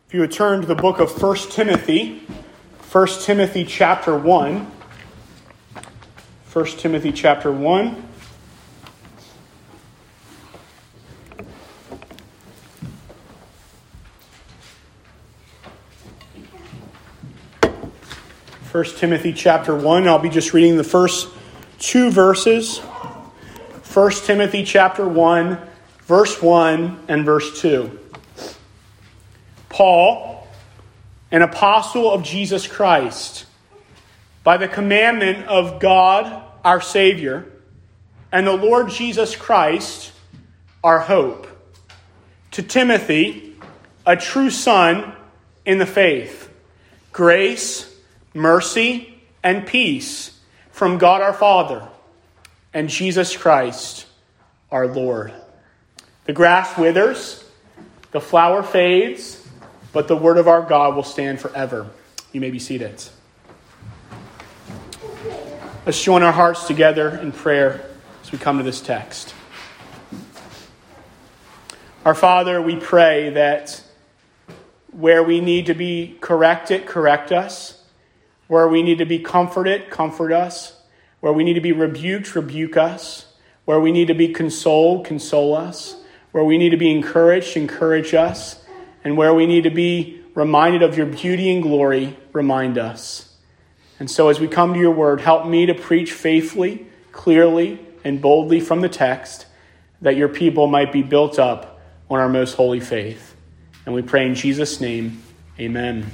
If you would turn to the book of 1 Timothy chapter 1. 1 Timothy chapter 1. First Timothy chapter 1. I'll be just reading the first two verses. 1 Timothy chapter 1, verse 1 and verse 2. Paul, an apostle of Jesus Christ, by the commandment of God our Savior, and the Lord Jesus Christ, our hope. To Timothy, a true son in the faith, grace, mercy, and peace from God our Father and Jesus Christ, our Lord. The grass withers, the flower fades, but the word of our God will stand forever. You may be seated. Let's join our hearts together in prayer as we come to this text. Our Father, we pray that where we need to be corrected, correct us. Where we need to be comforted, comfort us. Where we need to be rebuked, rebuke us. Where we need to be consoled, console us. Where we need to be encouraged, encourage us. And where we need to be reminded of your beauty and glory, remind us. And so as we come to your word, help me to preach faithfully, clearly, and boldly from the text, that your people might be built up on our most holy faith. And we pray in Jesus' name, amen.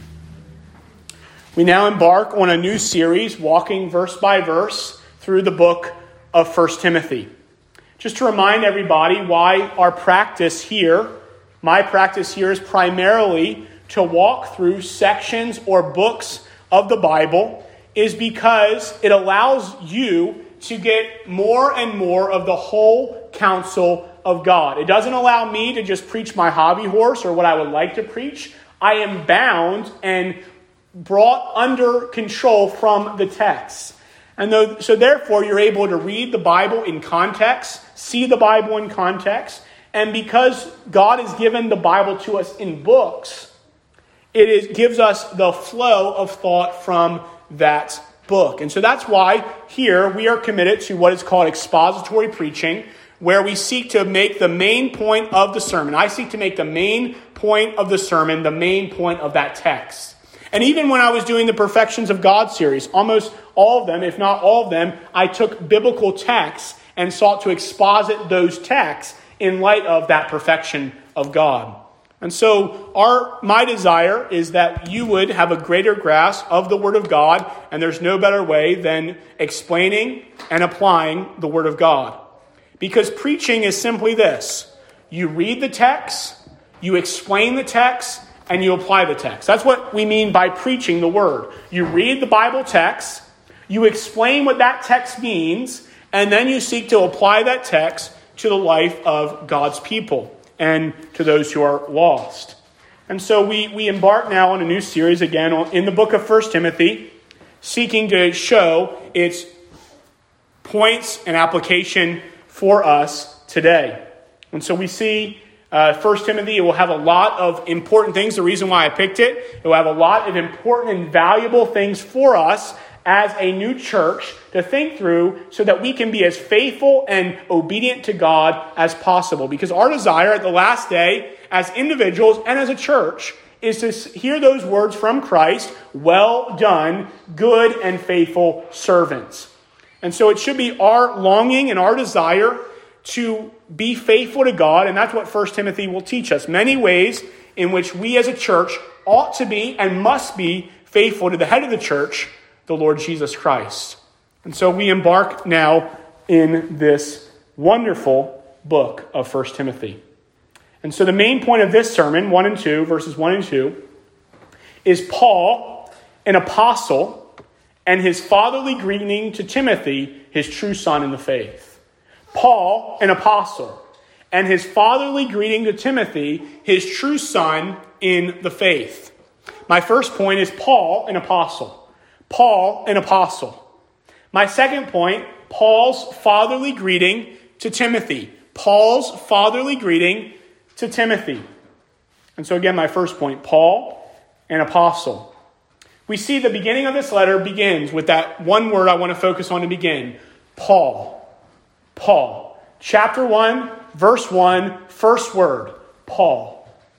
We now embark on a new series, walking verse by verse through the book of 1 Timothy. Just to remind everybody why our practice here, my practice here is primarily to walk through sections or books of the Bible, is because it allows you to get more and more of the whole counsel of God. It doesn't allow me to just preach my hobby horse or what I would like to preach. I am bound and brought under control from the text. So therefore, you're able to read the Bible in context, see the Bible in context, and because God has given the Bible to us in books, it gives us the flow of thought from that book. And so that's why here we are committed to what is called expository preaching, where we seek to make the main point of the sermon. I seek to make the main point of the sermon, the main point of that text. And even when I was doing the Perfections of God series, almost all of them, if not all of them, I took biblical texts and sought to exposit those texts in light of that perfection of God. And so my desire is that you would have a greater grasp of the Word of God, and there's no better way than explaining and applying the Word of God. Because preaching is simply this: you read the text, you explain the text, and you apply the text. That's what we mean by preaching the Word. You read the Bible text, you explain what that text means, and then you seek to apply that text to the life of God's people and to those who are lost. And so we embark now on a new series again in the book of 1 Timothy, seeking to show its points and application for us today. And so we see 1 Timothy, it will have a lot of important things. The reason why I picked it, it will have a lot of important and valuable things for us as a new church to think through so that we can be as faithful and obedient to God as possible. Because our desire at the last day as individuals and as a church is to hear those words from Christ, "Well done, good and faithful servants." And so it should be our longing and our desire to be faithful to God, and that's what 1 Timothy will teach us. Many ways in which we as a church ought to be and must be faithful to the head of the church, the Lord Jesus Christ. And so we embark now in this wonderful book of 1 Timothy. And so the main point of this sermon, 1 and 2, verses 1 and 2, is Paul, an apostle, and his fatherly greeting to Timothy, his true son in the faith. Paul, an apostle, and his fatherly greeting to Timothy, his true son in the faith. My first point is Paul, an apostle. Paul, an apostle. My second point, Paul's fatherly greeting to Timothy. Paul's fatherly greeting to Timothy. And so again, my first point, Paul, an apostle. We see the beginning of this letter begins with that one word I want to focus on to begin, Paul. Paul. Chapter 1, verse 1, first word, Paul.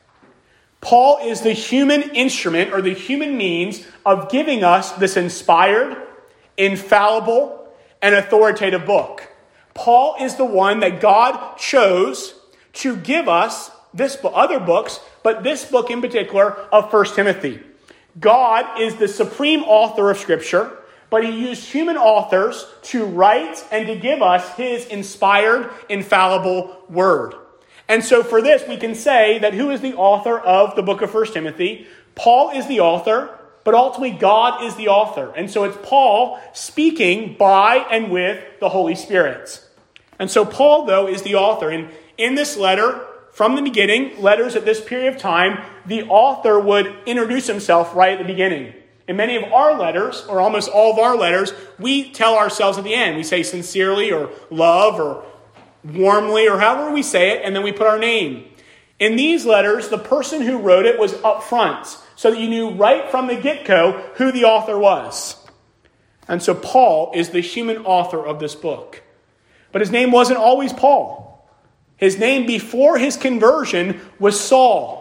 Paul is the human instrument or the human means of giving us this inspired, infallible, and authoritative book. Paul is the one that God chose to give us this book, other books, but this book in particular of 1 Timothy. God is the supreme author of Scripture, but he used human authors to write and to give us his inspired, infallible word. And so for this, we can say that who is the author of the book of 1 Timothy? Paul is the author, but ultimately God is the author. And so it's Paul speaking by and with the Holy Spirit. And so Paul, though, is the author. And in this letter, from the beginning, letters at this period of time, the author would introduce himself right at the beginning. In many of our letters, or almost all of our letters, we tell ourselves at the end. We say sincerely or love or warmly or however we say it, and then we put our name. In these letters, the person who wrote it was up front, so that you knew right from the get-go who the author was. And so Paul is the human author of this book. But his name wasn't always Paul. His name before his conversion was Saul.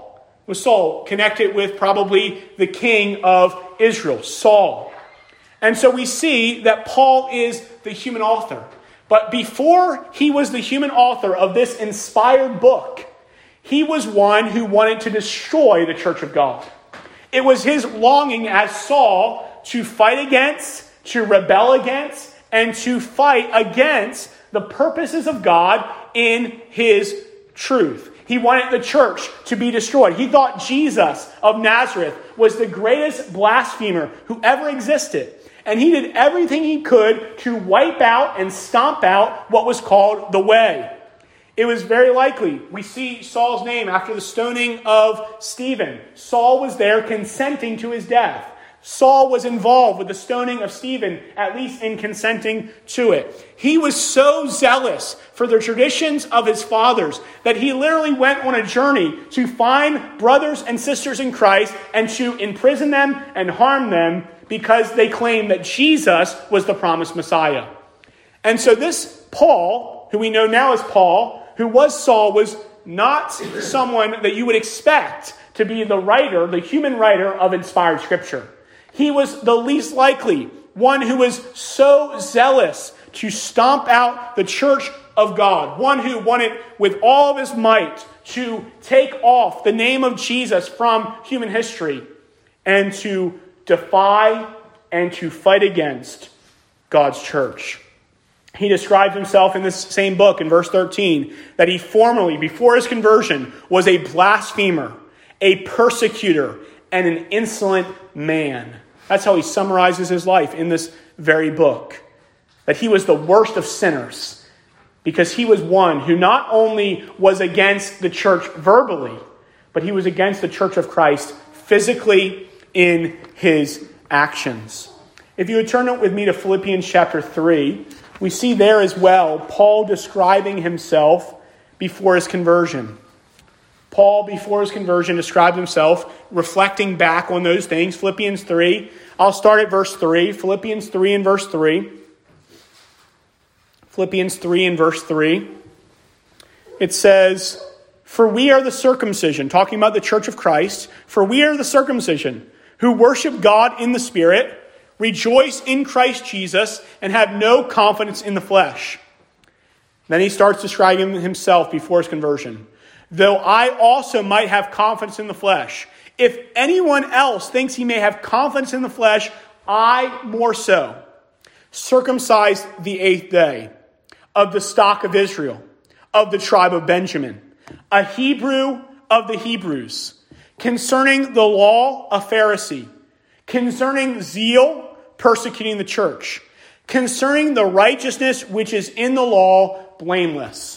Connected with probably the king of Israel, Saul. And so we see that Paul is the human author. But before he was the human author of this inspired book, he was one who wanted to destroy the church of God. It was his longing as Saul to fight against, to rebel against, and to fight against the purposes of God in his truth. He wanted the church to be destroyed. He thought Jesus of Nazareth was the greatest blasphemer who ever existed. And he did everything he could to wipe out and stomp out what was called the Way. It was very likely. We see Saul's name after the stoning of Stephen. Saul was there consenting to his death. Saul was involved with the stoning of Stephen, at least in consenting to it. He was so zealous for the traditions of his fathers that he literally went on a journey to find brothers and sisters in Christ and to imprison them and harm them because they claimed that Jesus was the promised Messiah. And so this Paul, who we know now as Paul, who was Saul, was not someone that you would expect to be the writer, the human writer of inspired Scripture. He was the least likely, one who was so zealous to stomp out the church of God, one who wanted with all of his might to take off the name of Jesus from human history and to defy and to fight against God's church. He describes himself in this same book in verse 13 that he formerly, before his conversion, was a blasphemer, a persecutor, and an insolent man. That's how he summarizes his life in this very book. That he was the worst of sinners because he was one who not only was against the church verbally, but he was against the church of Christ physically in his actions. If you would turn with me to Philippians chapter 3, we see there as well Paul describing himself before his conversion. Paul, before his conversion, described himself reflecting back on those things. Philippians 3. I'll start at verse 3. Philippians 3 and verse 3. Philippians 3 and verse 3. It says, "For we are the circumcision," talking about the church of Christ, "for we are the circumcision, who worship God in the Spirit, rejoice in Christ Jesus, and have no confidence in the flesh." Then he starts describing himself before his conversion. "Though I also might have confidence in the flesh. If anyone else thinks he may have confidence in the flesh, I more so. Circumcised the 8th day, of the stock of Israel, of the tribe of Benjamin, a Hebrew of the Hebrews, concerning the law, a Pharisee, concerning zeal, persecuting the church, concerning the righteousness which is in the law, blameless."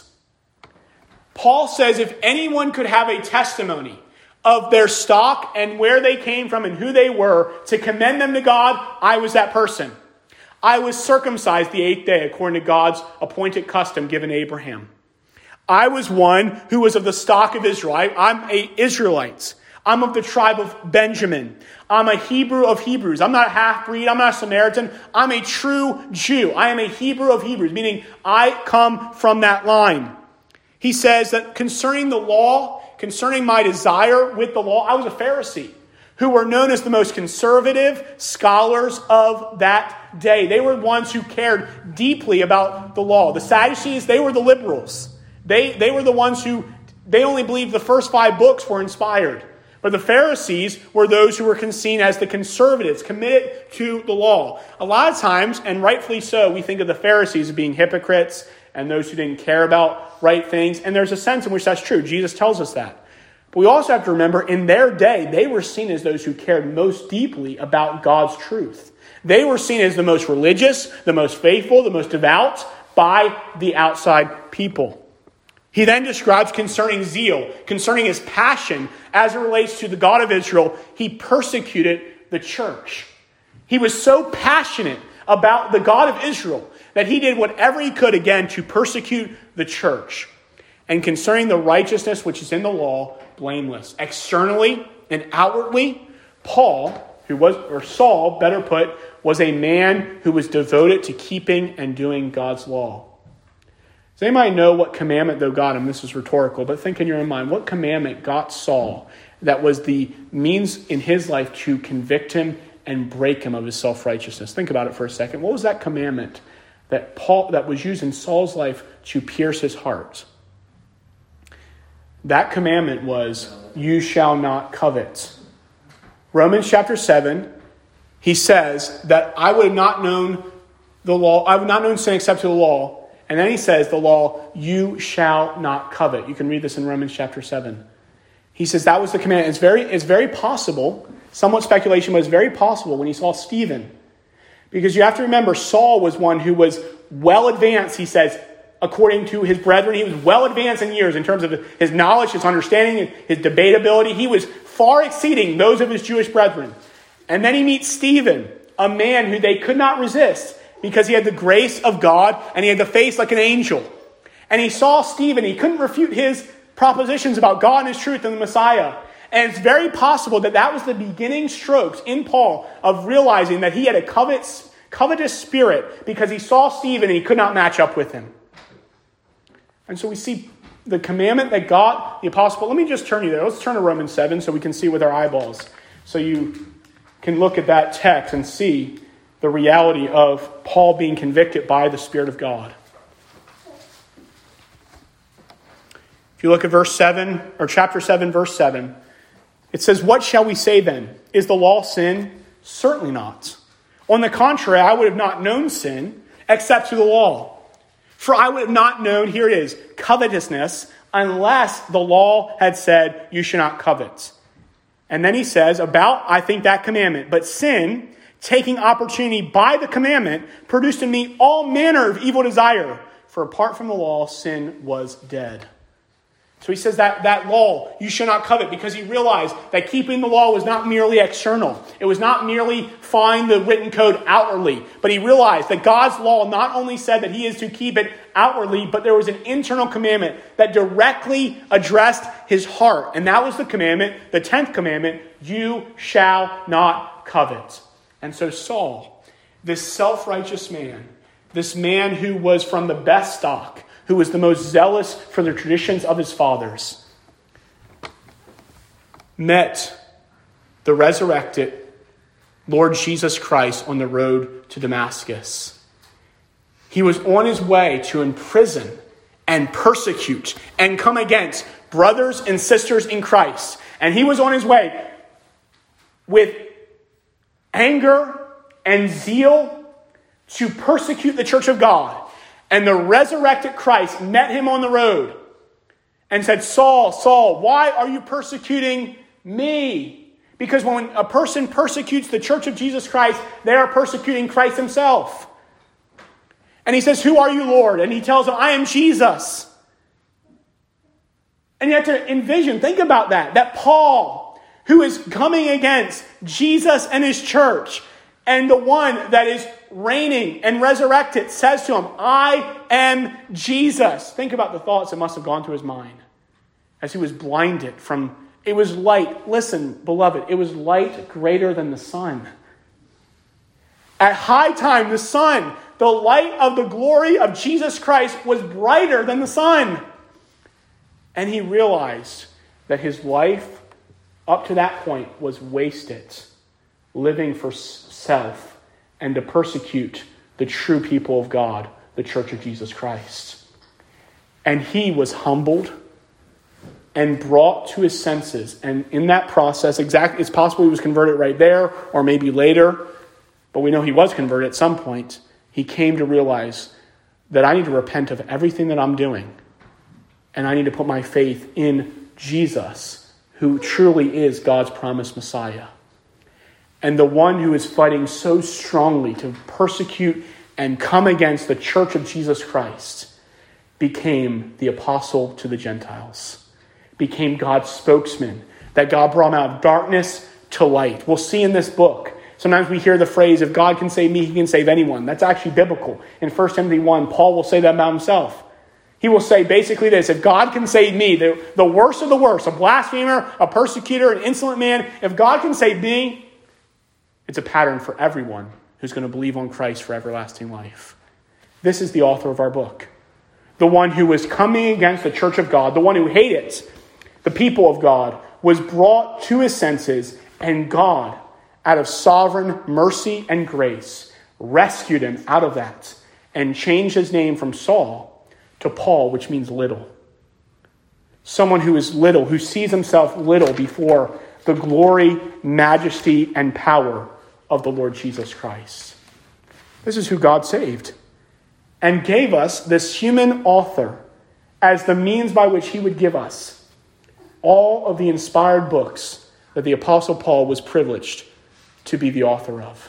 Paul says if anyone could have a testimony of their stock and where they came from and who they were to commend them to God, I was that person. I was circumcised the 8th day according to God's appointed custom given to Abraham. I was one who was of the stock of Israel. I'm an Israelite. I'm of the tribe of Benjamin. I'm a Hebrew of Hebrews. I'm not a half-breed. I'm not a Samaritan. I'm a true Jew. I am a Hebrew of Hebrews, meaning I come from that line. He says that concerning the law, concerning my desire with the law, I was a Pharisee, who were known as the most conservative scholars of that day. They were the ones who cared deeply about the law. The Sadducees, they were the liberals. They were the ones who, they only believed the first 5 books were inspired. But the Pharisees were those who were seen as the conservatives, committed to the law. A lot of times, and rightfully so, we think of the Pharisees as being hypocrites and those who didn't care about right things. And there's a sense in which that's true. Jesus tells us that. But we also have to remember, in their day, they were seen as those who cared most deeply about God's truth. They were seen as the most religious, the most faithful, the most devout by the outside people. He then describes concerning zeal, concerning his passion as it relates to the God of Israel. He persecuted the church. He was so passionate about the God of Israel that he did whatever he could, again, to persecute the church. And concerning the righteousness which is in the law, blameless. Externally and outwardly, Saul, better put, was a man who was devoted to keeping and doing God's law. Does anybody know what commandment, though, got him? This is rhetorical, but think in your own mind. What commandment got Saul that was the means in his life to convict him and break him of his self-righteousness? Think about it for a second. What was that commandment that was used in Saul's life to pierce his heart? That commandment was, you shall not covet. Romans chapter 7, he says that I would have not known the law, I would not known sin except to the law. And then he says, the law, you shall not covet. You can read this in Romans chapter 7. He says that was the command. It's very possible, somewhat speculation, but it's very possible when he saw Stephen. Because you have to remember, Saul was one who was well advanced, he says, according to his brethren. He was well advanced in years in terms of his knowledge, his understanding, his debatability. He was far exceeding those of his Jewish brethren. And then he meets Stephen, a man who they could not resist, because he had the grace of God and he had the face like an angel. And he saw Stephen. He couldn't refute his propositions about God and his truth and the Messiah. And it's very possible that that was the beginning strokes in Paul of realizing that he had a covetous spirit because he saw Stephen and he could not match up with him. And so we see the commandment that got the apostle. Let me just turn you there. Let's turn to Romans 7 so we can see with our eyeballs. So you can look at that text and see the reality of Paul being convicted by the Spirit of God. If you look at verse 7, or chapter 7, verse 7, it says, what shall we say then? Is the law sin? Certainly not. On the contrary, I would have not known sin except through the law. For I would have not known, here it is, covetousness, unless the law had said, you should not covet. And then he says about, I think, that commandment. But sin, taking opportunity by the commandment, produced in me all manner of evil desire. For apart from the law, sin was dead. So he says that law, you should not covet, because he realized that keeping the law was not merely external. It was not merely following the written code outwardly. But he realized that God's law not only said that he is to keep it outwardly, but there was an internal commandment that directly addressed his heart. And that was the commandment, the 10th commandment, you shall not covet. And so Saul, this self-righteous man, this man who was from the best stock, who was the most zealous for the traditions of his fathers, met the resurrected Lord Jesus Christ on the road to Damascus. He was on his way to imprison and persecute and come against brothers and sisters in Christ. And he was on his way with anger and zeal to persecute the church of God. And the resurrected Christ met him on the road and said, Saul, Saul, why are you persecuting me? Because when a person persecutes the church of Jesus Christ, they are persecuting Christ himself. And he says, who are you, Lord? And he tells him, I am Jesus. And you have to envision, think about that Paul, who is coming against Jesus and his church, And the one that is reigning and resurrected says to him, I am Jesus. Think about the thoughts that must have gone through his mind as he was blinded from, it was light. Listen, beloved, it was light greater than the sun. At high time, the sun, the light of the glory of Jesus Christ, was brighter than the sun. And he realized that his life up to that point was wasted, living for self and to persecute the true people of God, the Church of Jesus Christ. And he was humbled and brought to his senses. And in that process, it's possible he was converted right there or maybe later, but we know he was converted at some point. He came to realize that I need to repent of everything that I'm doing. And I need to put my faith in Jesus, who truly is God's promised Messiah. And the one who is fighting so strongly to persecute and come against the church of Jesus Christ became the apostle to the Gentiles, became God's spokesman, that God brought him out of darkness to light. We'll see in this book, sometimes we hear the phrase, if God can save me, he can save anyone. That's actually biblical. In 1 Timothy 1, Paul will say that about himself. He will say basically this, if God can save me, the worst of the worst, a blasphemer, a persecutor, an insolent man, if God can save me, it's a pattern for everyone who's going to believe on Christ for everlasting life. This is the author of our book. The one who was coming against the church of God, the one who hated the people of God, was brought to his senses, and God, out of sovereign mercy and grace, rescued him out of that and changed his name from Saul to Paul, which means little. Someone who is little, who sees himself little before the glory, majesty, and power of the Lord Jesus Christ. This is who God saved and gave us this human author as the means by which he would give us all of the inspired books that the Apostle Paul was privileged to be the author of.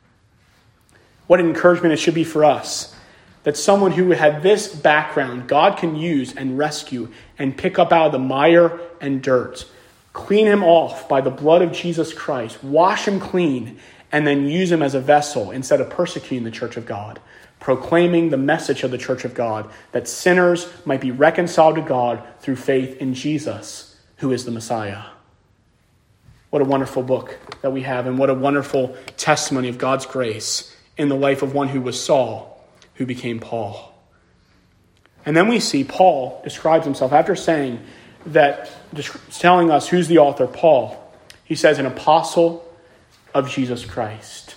What an encouragement it should be for us that someone who had this background, God can use and rescue and pick up out of the mire and dirt, clean him off by the blood of Jesus Christ, wash him clean, and then use him as a vessel instead of persecuting the church of God, proclaiming the message of the church of God that sinners might be reconciled to God through faith in Jesus, who is the Messiah. What a wonderful book that we have, and what a wonderful testimony of God's grace in the life of one who was Saul, who became Paul. And then we see Paul describes himself after saying that, telling us who's the author, Paul. He says, an apostle of Jesus Christ.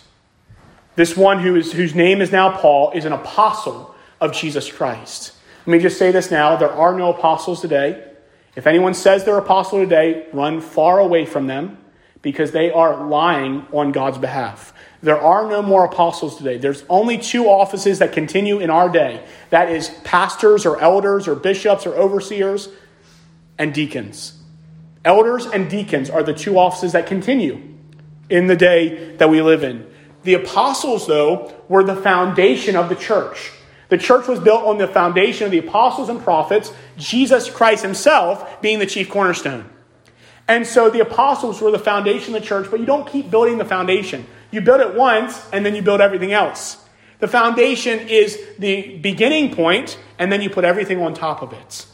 This one whose name is now Paul is an apostle of Jesus Christ. Let me just say this now. There are no apostles today. If anyone says they're apostle today, run far away from them because they are lying on God's behalf. There are no more apostles today. There's only two offices that continue in our day. That is pastors or elders or bishops or overseers and deacons. Elders and deacons are the two offices that continue in the day that we live in. The apostles, though, were the foundation of the church. The church was built on the foundation of the apostles and prophets, Jesus Christ himself being the chief cornerstone. And so the apostles were the foundation of the church, but you don't keep building the foundation. You build it once, and then you build everything else. The foundation is the beginning point, and then you put everything on top of it.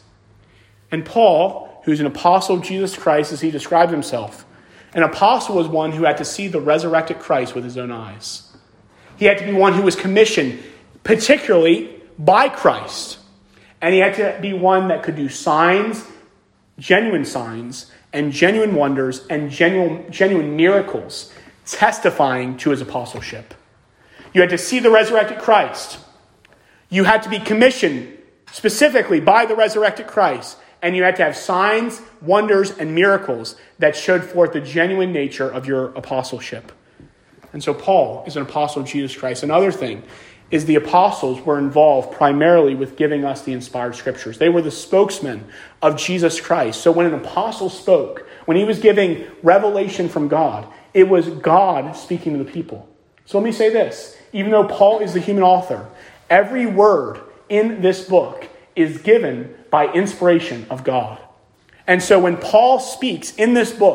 And Paul, who's an apostle of Jesus Christ, as he describes himself, an apostle was one who had to see the resurrected Christ with his own eyes. He had to be one who was commissioned particularly by Christ. And he had to be one that could do signs, genuine signs, and genuine wonders, and genuine miracles, testifying to his apostleship. You had to see the resurrected Christ. You had to be commissioned specifically by the resurrected Christ. And you had to have signs, wonders, and miracles that showed forth the genuine nature of your apostleship. And so Paul is an apostle of Jesus Christ. Another thing is the apostles were involved primarily with giving us the inspired scriptures. They were the spokesmen of Jesus Christ. So when an apostle spoke, when he was giving revelation from God, it was God speaking to the people. So let me say this. Even though Paul is the human author, every word in this book is given by inspiration of God. And so when Paul speaks in this book,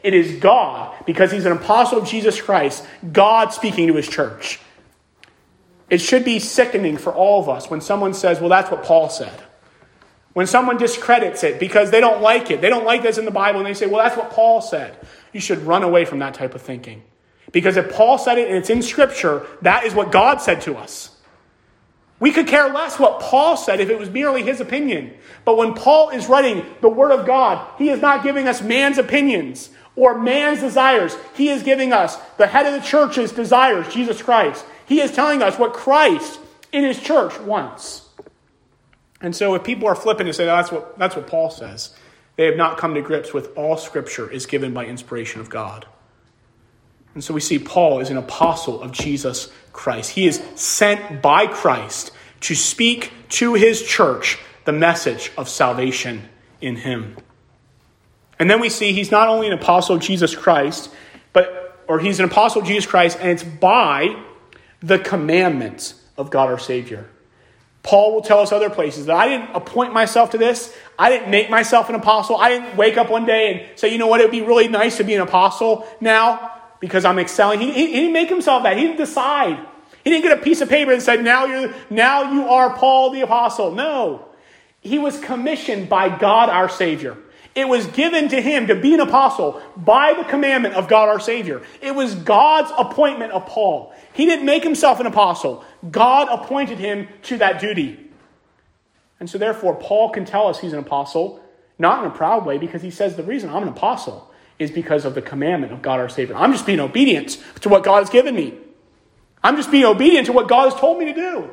It is God, because he's an apostle of Jesus Christ, God speaking to his church. It should be sickening for all of us when someone says, well, that's what Paul said. When someone discredits it because they don't like it. They don't like this in the Bible, and they say, well, that's what Paul said. You should run away from that type of thinking. Because if Paul said it and it's in Scripture, that is what God said to us. We could care less what Paul said if it was merely his opinion. But when Paul is writing the Word of God, he is not giving us man's opinions or man's desires. He is giving us the head of the church's desires, Jesus Christ. He is telling us what Christ in his church wants. And so if people are flippant and say, that's what Paul says, they have not come to grips with all Scripture is given by inspiration of God. And so we see Paul is an apostle of Jesus Christ. He is sent by Christ to speak to his church the message of salvation in him. And then we see he's not only an apostle of Jesus Christ, he's an apostle of Jesus Christ, and it's by the commandments of God our Savior. Paul will tell us other places that I didn't appoint myself to this. I didn't make myself an apostle. I didn't wake up one day and say, you know what, it would be really nice to be an apostle now because I'm excelling. He didn't make himself that. He didn't decide. He didn't get a piece of paper and said, now you are Paul the apostle. No. He was commissioned by God our Savior. It was given to him to be an apostle by the commandment of God our Savior. It was God's appointment of Paul. He didn't make himself an apostle. God appointed him to that duty. And so therefore, Paul can tell us he's an apostle, not in a proud way, because he says the reason I'm an apostle is because of the commandment of God our Savior. I'm just being obedient to what God has given me. I'm just being obedient to what God has told me to do.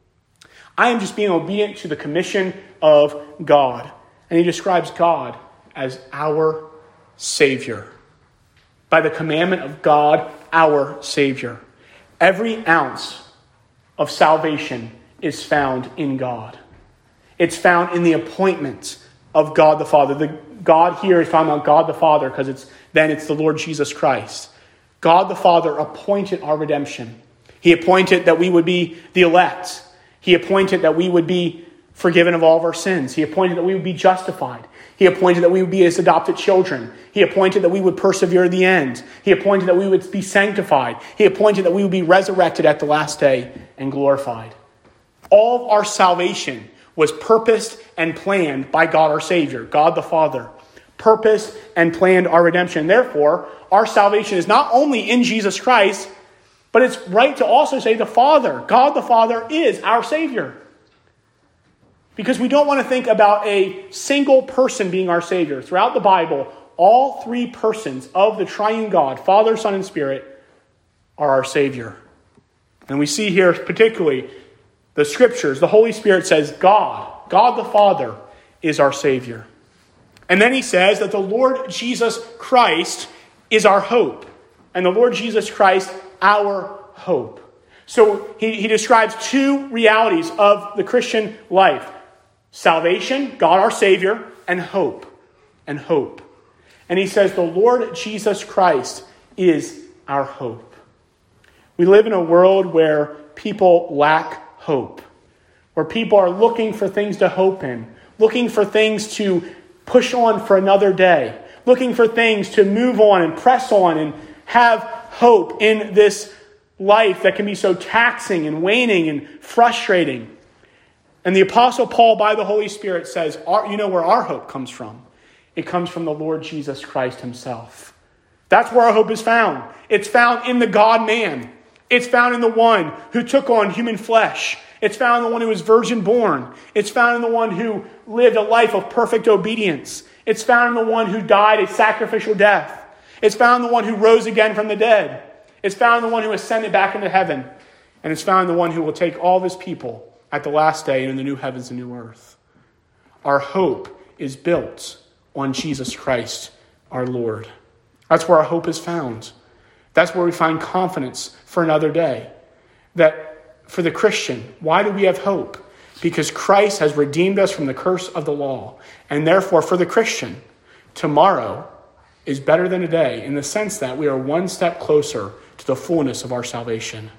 I am just being obedient to the commission of God. And he describes God as our Savior. By the commandment of God, our Savior. Every ounce of salvation is found in God. It's found in the appointment of God the Father. The God here is found on God the Father because it's the Lord Jesus Christ. God the Father appointed our redemption. He appointed that we would be the elect. He appointed that we would be forgiven of all of our sins. He appointed that we would be justified. He appointed that we would be his adopted children. He appointed that we would persevere to the end. He appointed that we would be sanctified. He appointed that we would be resurrected at the last day and glorified. All of our salvation was purposed and planned by God our Savior, God the Father. Purposed and planned our redemption. Therefore, our salvation is not only in Jesus Christ, but it's right to also say the Father. God the Father is our Savior. Because we don't want to think about a single person being our Savior. Throughout the Bible, all three persons of the triune God, Father, Son, and Spirit, are our Savior. And we see here particularly the Scriptures. The Holy Spirit says God the Father, is our Savior. And then he says that the Lord Jesus Christ is our hope. And the Lord Jesus Christ, our hope. So he describes two realities of the Christian life. Salvation, God our Savior, and hope. And hope. And he says the Lord Jesus Christ is our hope. We live in a world where people lack hope. Where people are looking for things to hope in. Looking for things to push on for another day. Looking for things to move on and press on and have hope in this life that can be so taxing and waning and frustrating. And the Apostle Paul, by the Holy Spirit, says, you know where our hope comes from? It comes from the Lord Jesus Christ himself. That's where our hope is found. It's found in the God-man. It's found in the one who took on human flesh. It's found in the one who was virgin born. It's found in the one who lived a life of perfect obedience. It's found in the one who died a sacrificial death. It's found in the one who rose again from the dead. It's found in the one who ascended back into heaven. And it's found in the one who will take all of his people at the last day and in the new heavens and new earth. Our hope is built on Jesus Christ, our Lord. That's where our hope is found. That's where we find confidence for another day. That for the Christian, why do we have hope? Because Christ has redeemed us from the curse of the law. And therefore, for the Christian, tomorrow is better than today in the sense that we are one step closer to the fullness of our salvation.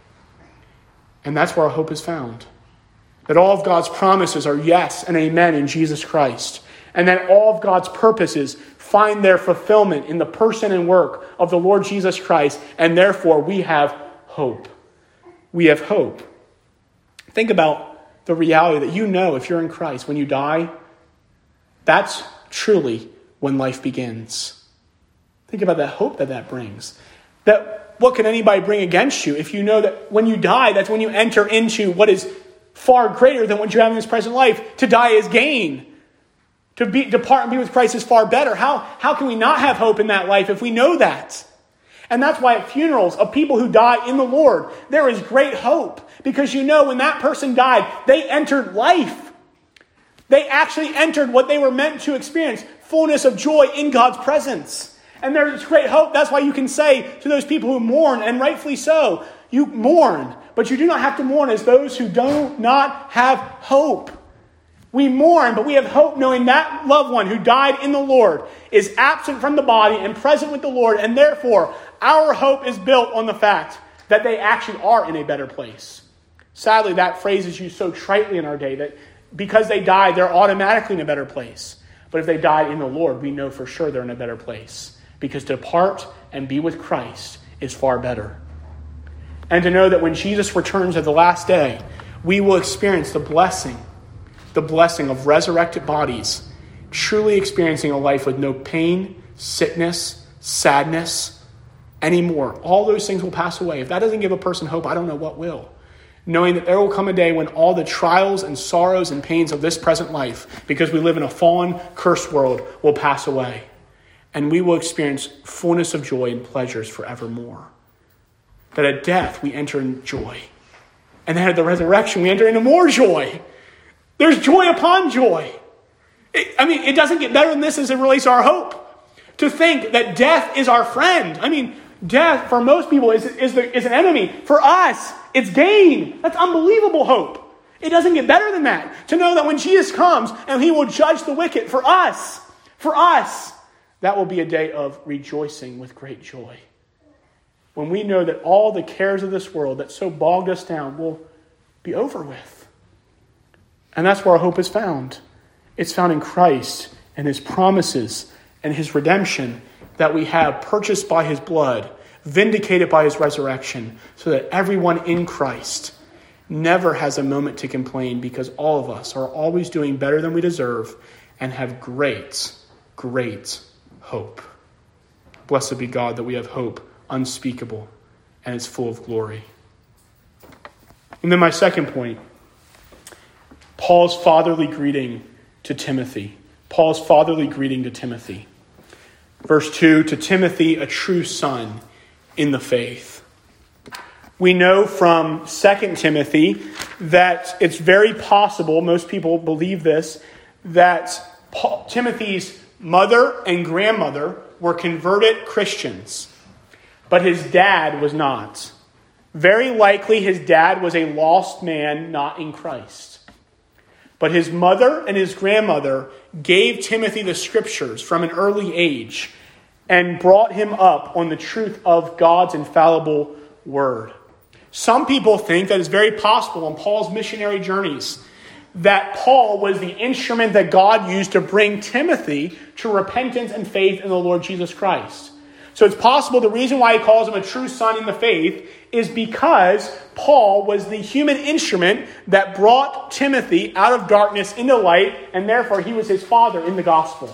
And that's where our hope is found. That all of God's promises are yes and amen in Jesus Christ. And that all of God's purposes find their fulfillment in the person and work of the Lord Jesus Christ, and therefore we have hope. We have hope. Think about the reality that you know if you're in Christ, when you die, that's truly when life begins. Think about that hope that brings. That what can anybody bring against you if you know that when you die, that's when you enter into what is far greater than what you have in this present life. To die is gain. To depart and be with Christ is far better. How can we not have hope in that life if we know that? And that's why at funerals of people who die in the Lord, there is great hope. Because you know when that person died, they entered life. They actually entered what they were meant to experience, fullness of joy in God's presence. And there's great hope. That's why you can say to those people who mourn, and rightfully so, you mourn, but you do not have to mourn as those who do not have hope. We mourn, but we have hope knowing that loved one who died in the Lord is absent from the body and present with the Lord, and therefore our hope is built on the fact that they actually are in a better place. Sadly, that phrase is used so tritely in our day that because they died, they're automatically in a better place. But if they died in the Lord, we know for sure they're in a better place. Because to depart and be with Christ is far better. And to know that when Jesus returns at the last day, we will experience the blessing of resurrected bodies, truly experiencing a life with no pain, sickness, sadness anymore. All those things will pass away. If that doesn't give a person hope, I don't know what will. Knowing that there will come a day when all the trials and sorrows and pains of this present life, because we live in a fallen, cursed world, will pass away. And we will experience fullness of joy and pleasures forevermore. That at death we enter in joy. And then at the resurrection we enter into more joy. There's joy upon joy. It doesn't get better than this as it relates to our hope. To think that death is our friend. Death for most people is an enemy. For us, it's gain. That's unbelievable hope. It doesn't get better than that. To know that when Jesus comes and he will judge the wicked for us, that will be a day of rejoicing with great joy. When we know that all the cares of this world that so bogged us down will be over with. And that's where our hope is found. It's found in Christ and his promises and his redemption that we have purchased by his blood, vindicated by his resurrection, so that everyone in Christ never has a moment to complain, because all of us are always doing better than we deserve and have great, great hope. Blessed be God that we have hope unspeakable and it's full of glory. And then my second point, Paul's fatherly greeting to Timothy. Paul's fatherly greeting to Timothy. Verse 2, to Timothy, a true son in the faith. We know from 2 Timothy that it's very possible, most people believe this, that Timothy's mother and grandmother were converted Christians, but his dad was not. Very likely his dad was a lost man not in Christ. But his mother and his grandmother gave Timothy the scriptures from an early age and brought him up on the truth of God's infallible word. Some people think that it's very possible on Paul's missionary journeys that Paul was the instrument that God used to bring Timothy to repentance and faith in the Lord Jesus Christ. So it's possible the reason why he calls him a true son in the faith is because Paul was the human instrument that brought Timothy out of darkness into light, and therefore he was his father in the gospel.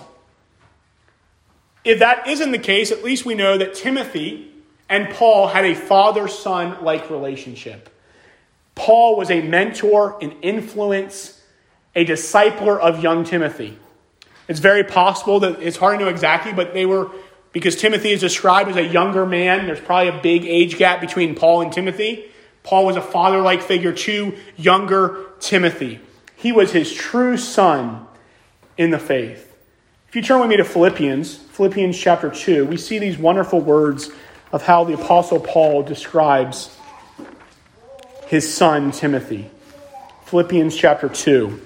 If that isn't the case, at least we know that Timothy and Paul had a father-son-like relationship. Paul was a mentor, an influence, a discipler of young Timothy. It's very possible that it's hard to know exactly, but they were, because Timothy is described as a younger man, there's probably a big age gap between Paul and Timothy. Paul was a father-like figure to younger Timothy. He was his true son in the faith. If you turn with me to Philippians chapter 2, we see these wonderful words of how the Apostle Paul describes his son Timothy. Philippians chapter 2.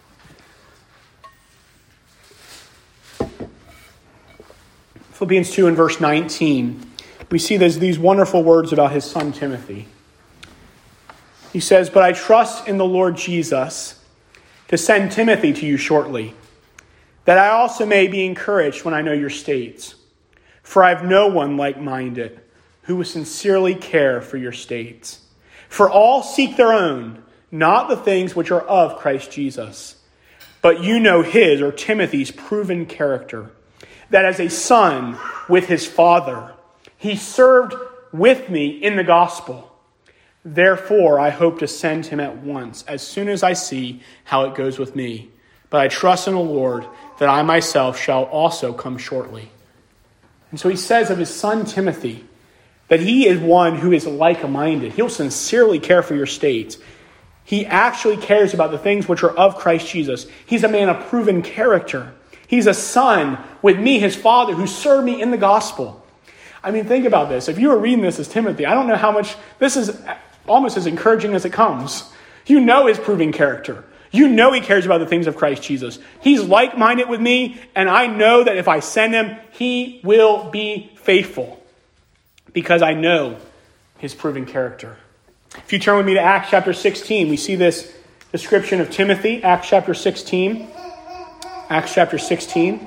Philippians 2 and verse 19. We see these wonderful words about his son Timothy. He says, "But I trust in the Lord Jesus to send Timothy to you shortly, that I also may be encouraged when I know your states. For I have no one like-minded who will sincerely care for your states. For all seek their own, not the things which are of Christ Jesus. But you know his, or Timothy's, proven character, that as a son with his father, he served with me in the gospel. Therefore, I hope to send him at once, as soon as I see how it goes with me. But I trust in the Lord that I myself shall also come shortly. And so he says of his son Timothy that he is one who is like-minded. He'll sincerely care for your states. He actually cares about the things which are of Christ Jesus. He's a man of proven character. He's a son with me, his father, who served me in the gospel. I mean, think about this. If you were reading this as Timothy, I don't know how much, this is almost as encouraging as it comes. You know his proven character. You know he cares about the things of Christ Jesus. He's like-minded with me, and I know that if I send him, he will be faithful because I know his proven character. If you turn with me to Acts chapter 16, we see this description of Timothy. Acts chapter 16. Acts chapter 16.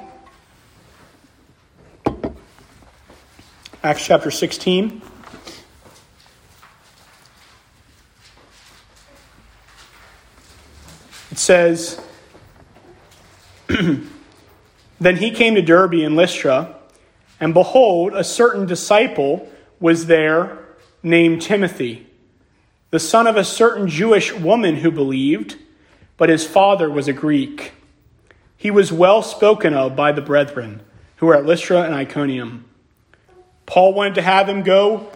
Acts chapter 16. It says, Then he came to Derbe and Lystra, and behold, a certain disciple was there named Timothy, the son of a certain Jewish woman who believed, but his father was a Greek. He was well spoken of by the brethren who were at Lystra and Iconium. Paul wanted to have him go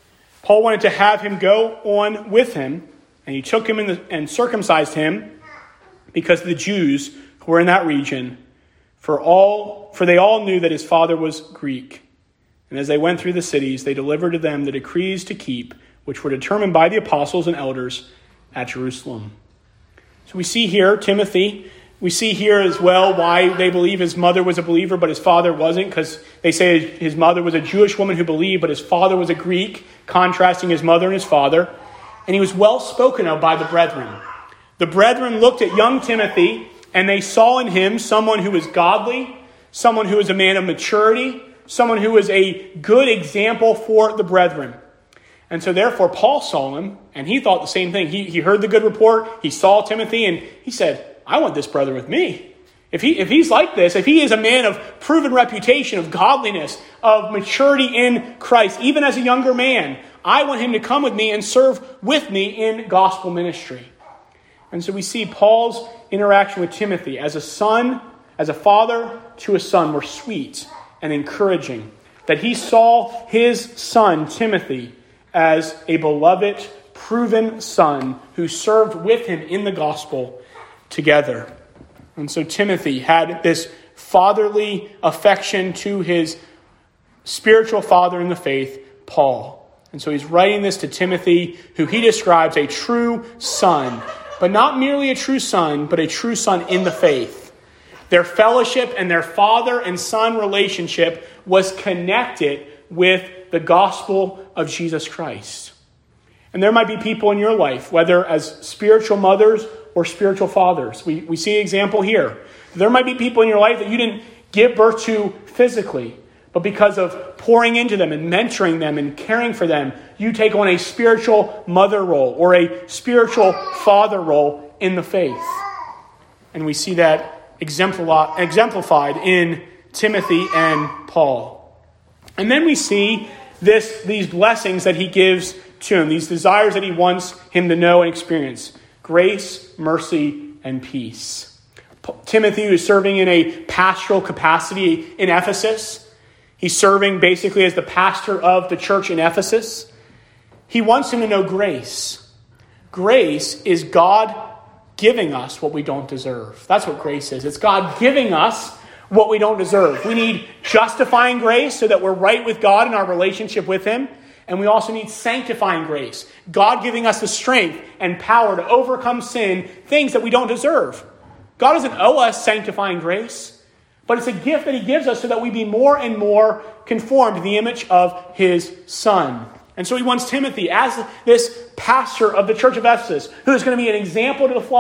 on with him, and he took him and circumcised him, because the Jews who were in that region, for they all knew that his father was Greek. And as they went through the cities, they delivered to them the decrees to keep, which were determined by the apostles and elders at Jerusalem. So we see here Timothy. We see here as well why they believe his mother was a believer, but his father wasn't, because they say his mother was a Jewish woman who believed, but his father was a Greek, contrasting his mother and his father. And he was well spoken of by the brethren. The brethren looked at young Timothy, and they saw in him someone who was godly, someone who was a man of maturity, someone who was a good example for the brethren. And so therefore Paul saw him, and he thought the same thing. He heard the good report, he saw Timothy, and he said, I want this brother with me. If he's like this, if he is a man of proven reputation, of godliness, of maturity in Christ, even as a younger man, I want him to come with me and serve with me in gospel ministry. And so we see Paul's interaction with Timothy as a son, as a father to a son, were sweet and encouraging. That he saw his son, Timothy, as a beloved, proven son who served with him in the gospel together. And so Timothy had this fatherly affection to his spiritual father in the faith, Paul. And so he's writing this to Timothy, who he describes a true son, but not merely a true son, but a true son in the faith. Their fellowship and their father and son relationship was connected with the gospel of Jesus Christ. And there might be people in your life, whether as spiritual mothers or spiritual fathers. We see an example here. There might be people in your life that you didn't give birth to physically, but because of pouring into them and mentoring them and caring for them, you take on a spiritual mother role or a spiritual father role in the faith. And we see that exemplified in Timothy and Paul. And then we see these blessings that he gives to him, these desires that he wants him to know and experience: grace, mercy, and peace. Timothy is serving in a pastoral capacity in Ephesus. He's serving basically as the pastor of the church in Ephesus. He wants him to know grace. Grace is God giving us what we don't deserve. That's what grace is. It's God giving us what we don't deserve. We need justifying grace so that we're right with God in our relationship with him. And we also need sanctifying grace. God giving us the strength and power to overcome sin, things that we don't deserve. God doesn't owe us sanctifying grace, but it's a gift that he gives us so that we be more and more conformed to the image of his Son. And so he wants Timothy, as this pastor of the church of Ephesus, who is going to be an example to the flock,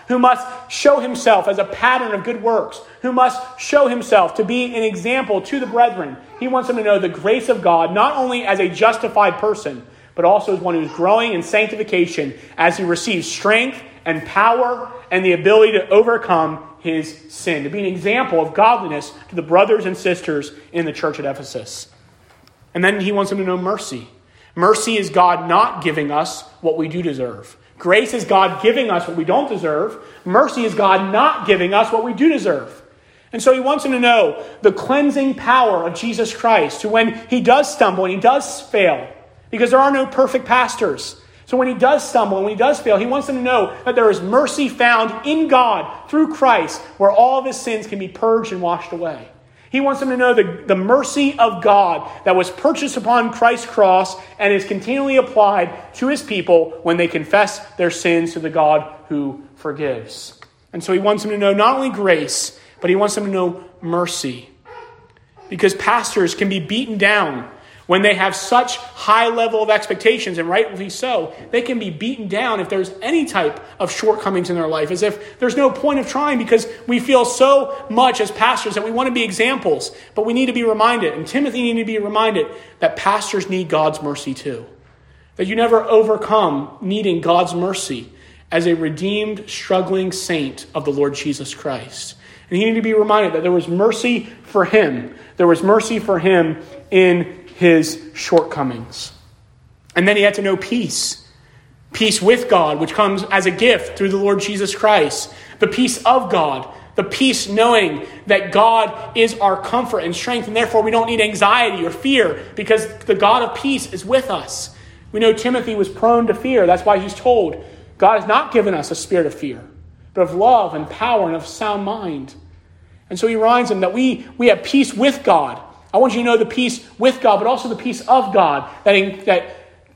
who must show himself as a pattern of good works, who must show himself to be an example to the brethren. He wants them to know the grace of God, not only as a justified person, but also as one who is growing in sanctification as he receives strength and power and the ability to overcome his sin, to be an example of godliness to the brothers and sisters in the church at Ephesus. And then he wants them to know mercy. Mercy is God not giving us what we do deserve. Grace is God giving us what we don't deserve. Mercy is God not giving us what we do deserve. And so he wants them to know the cleansing power of Jesus Christ, who when he does stumble and he does fail, because there are no perfect pastors. So when he does stumble and when he does fail, he wants them to know that there is mercy found in God through Christ, where all of his sins can be purged and washed away. He wants them to know the mercy of God that was purchased upon Christ's cross and is continually applied to his people when they confess their sins to the God who forgives. And so he wants them to know not only grace, but he wants them to know mercy. Because pastors can be beaten down when they have such high level of expectations, and rightly so. They can be beaten down if there's any type of shortcomings in their life, as if there's no point of trying because we feel so much as pastors that we want to be examples. But we need to be reminded, and Timothy needs to be reminded, that pastors need God's mercy too. That you never overcome needing God's mercy as a redeemed, struggling saint of the Lord Jesus Christ. And he needed to be reminded that there was mercy for him. There was mercy for him in his shortcomings. And then he had to know peace. Peace with God, which comes as a gift through the Lord Jesus Christ. The peace of God. The peace knowing that God is our comfort and strength, and therefore we don't need anxiety or fear because the God of peace is with us. We know Timothy was prone to fear. That's why he's told, God has not given us a spirit of fear, but of love and power and of sound mind. And so he reminds them that we have peace with God. I want you to know the peace with God, but also the peace of God that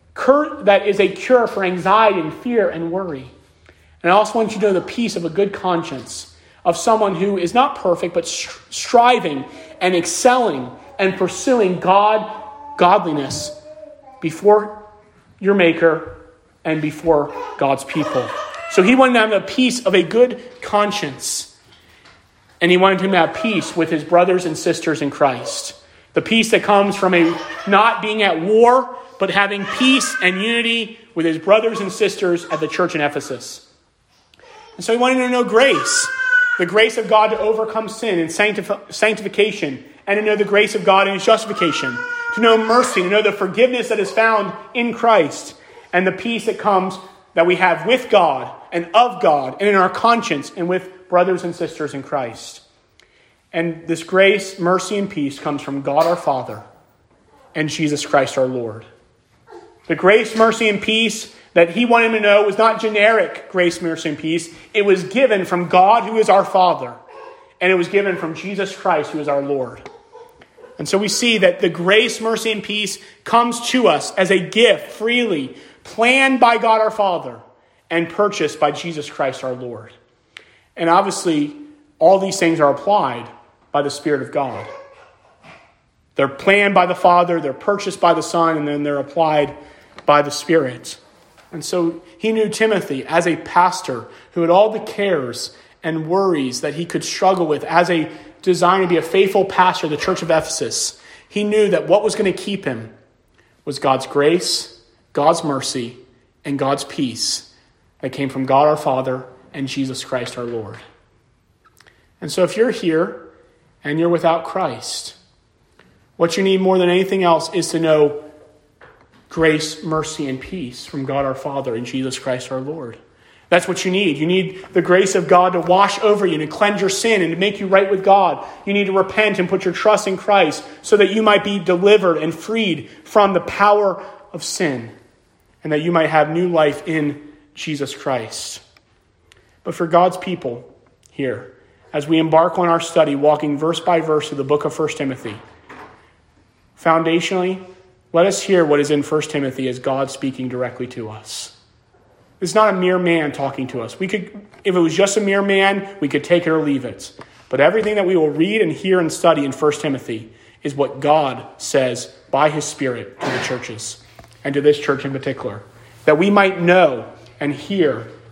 is a cure for anxiety and fear and worry. And I also want you to know the peace of a good conscience, of someone who is not perfect, but striving and excelling and pursuing godliness before your Maker and before God's people. So he wanted to have the peace of a good conscience. And he wanted him to have peace with his brothers and sisters in Christ. The peace that comes from not being at war, but having peace and unity with his brothers and sisters at the church in Ephesus. And so he wanted to know grace. The grace of God to overcome sin and sanctification. And to know the grace of God in his justification. To know mercy. To know the forgiveness that is found in Christ. And the peace that we have with God and of God and in our conscience and with brothers and sisters in Christ. And this grace, mercy, and peace comes from God our Father and Jesus Christ our Lord. The grace, mercy, and peace that he wanted to know was not generic grace, mercy, and peace. It was given from God who is our Father. And it was given from Jesus Christ who is our Lord. And so we see that the grace, mercy, and peace comes to us as a gift freely, planned by God our Father and purchased by Jesus Christ our Lord. And obviously, all these things are applied by the Spirit of God. They're planned by the Father, they're purchased by the Son, and then they're applied by the Spirit. And so he knew Timothy as a pastor who had all the cares and worries that he could struggle with as a desire to be a faithful pastor of the church of Ephesus. He knew that what was going to keep him was God's grace, God's mercy, and God's peace that came from God our Father and Jesus Christ our Lord. And so if you're here and you're without Christ, what you need more than anything else is to know grace, mercy, and peace from God our Father and Jesus Christ our Lord. That's what you need. You need the grace of God to wash over you and to cleanse your sin and to make you right with God. You need to repent and put your trust in Christ so that you might be delivered and freed from the power of sin and that you might have new life in Jesus Christ. But for God's people here, as we embark on our study, walking verse by verse through the book of 1 Timothy, foundationally, let us hear what is in 1 Timothy as God speaking directly to us. It's not a mere man talking to us. If it was just a mere man, we could take it or leave it. But everything that we will read and hear and study in 1 Timothy is what God says by his Spirit to the churches, and to this church in particular, that we might know and hear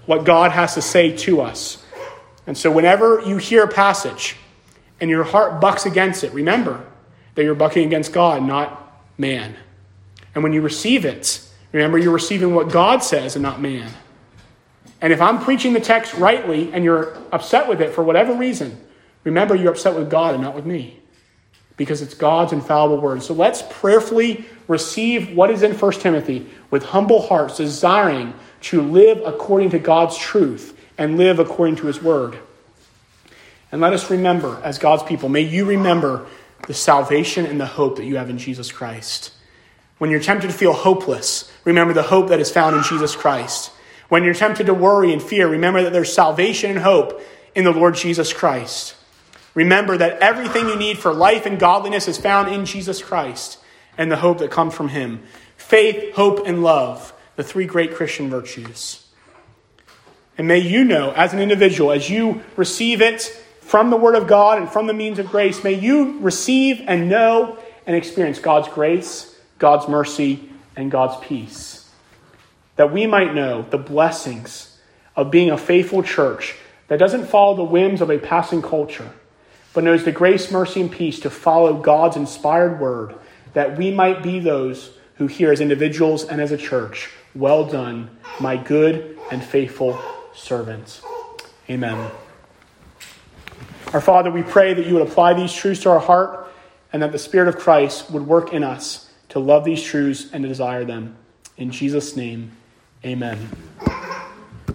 what God has to say to us. And so whenever you hear a passage and your heart bucks against it, remember that you're bucking against God, not man. And when you receive it, remember you're receiving what God says and not man. And if I'm preaching the text rightly and you're upset with it for whatever reason, remember you're upset with God and not with me, because it's God's infallible word. So let's prayerfully receive what is in 1 Timothy with humble hearts, desiring to live according to God's truth and live according to his word. And let us remember, as God's people, may you remember the salvation and the hope that you have in Jesus Christ. When you're tempted to feel hopeless, remember the hope that is found in Jesus Christ. When you're tempted to worry and fear, remember that there's salvation and hope in the Lord Jesus Christ. Remember that everything you need for life and godliness is found in Jesus Christ and the hope that comes from him. Faith, hope, and love, the three great Christian virtues. And may you know, as an individual, as you receive it from the Word of God and from the means of grace, may you receive and know and experience God's grace, God's mercy, and God's peace. That we might know the blessings of being a faithful church that doesn't follow the whims of a passing culture, but knows the grace, mercy, and peace to follow God's inspired word, that we might be those who hear as individuals and as a church, well done, my good and faithful servant. Amen. Our Father, we pray that you would apply these truths to our heart and that the Spirit of Christ would work in us to love these truths and to desire them. In Jesus' name, amen.